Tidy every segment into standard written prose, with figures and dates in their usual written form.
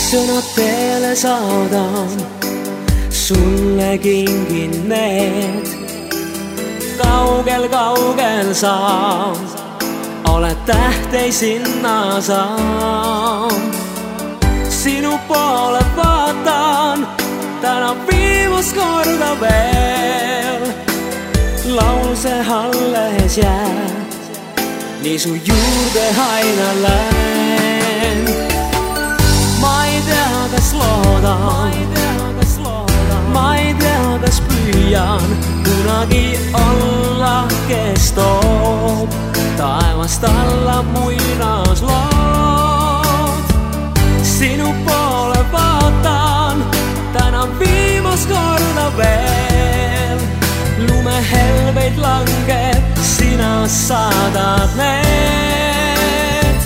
sõnad teele saadan, sulle kingin need. Kaugel sa oled täht, ei sinna saan. Sinu poole vaatan, täna viimast korda veel. Laul see alles jääb, nii su juurde aina lähen. Ma ei tea, kas loodan, ma ei tea, kas püüan kunagi olla, kes toob taevast alla muinaslood. Sinu poole vaatan, täna viimast korda veel. Lumehelbeid langeb, sina saadad need.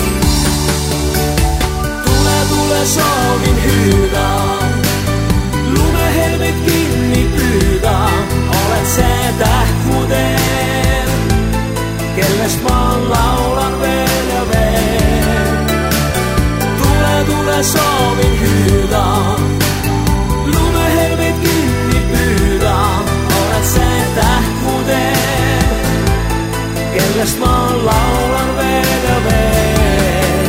Tule, soovin hüüda, lumehelbeid kinni püüda. Oled see täht mu teel, kellest ma laulan veel ja veel. Tule, soovin hüüda, lumehelbeid kinni püüda. Oled see täht mu teel, kellest ma laulan veel ja veel.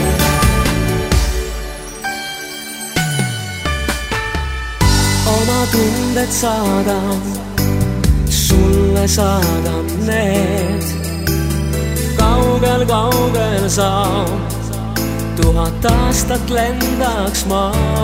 Oma tunded saadan, sulle saadan need. Kaugel sa, 1000 aastat lendaks ma.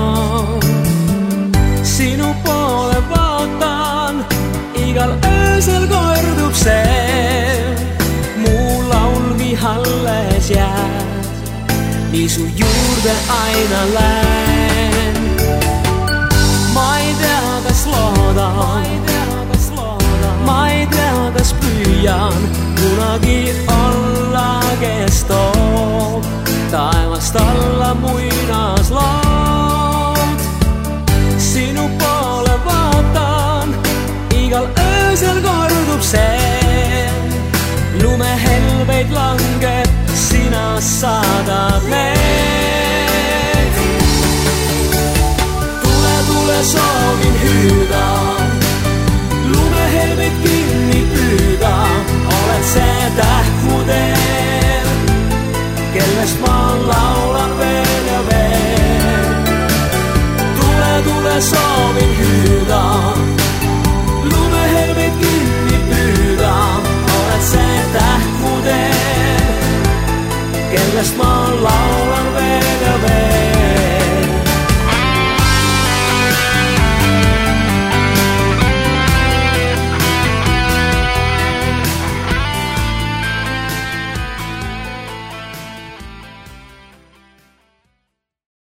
Sinu poole vaatan, igal öösel kordub see. Mu laulgi alles jääb, nii su juurde aina lähen. Ma ei tea, kas loodan, ma ei tea, kas püüan kunagi olla, kes toob taevast alla muinaslood. Sinu poole vaatan, igal öösel kordub see. Lumehelbeid langeb, sina saadad need. Tule, soovin hüüda, lumehelbeid kinni püüda. Oled see täht mu teel, kellest ma laulan veel ja veel. Tule, soovin hüüda, lumehelbeid kinni püüda. Oled see täht mu teel, kellest ma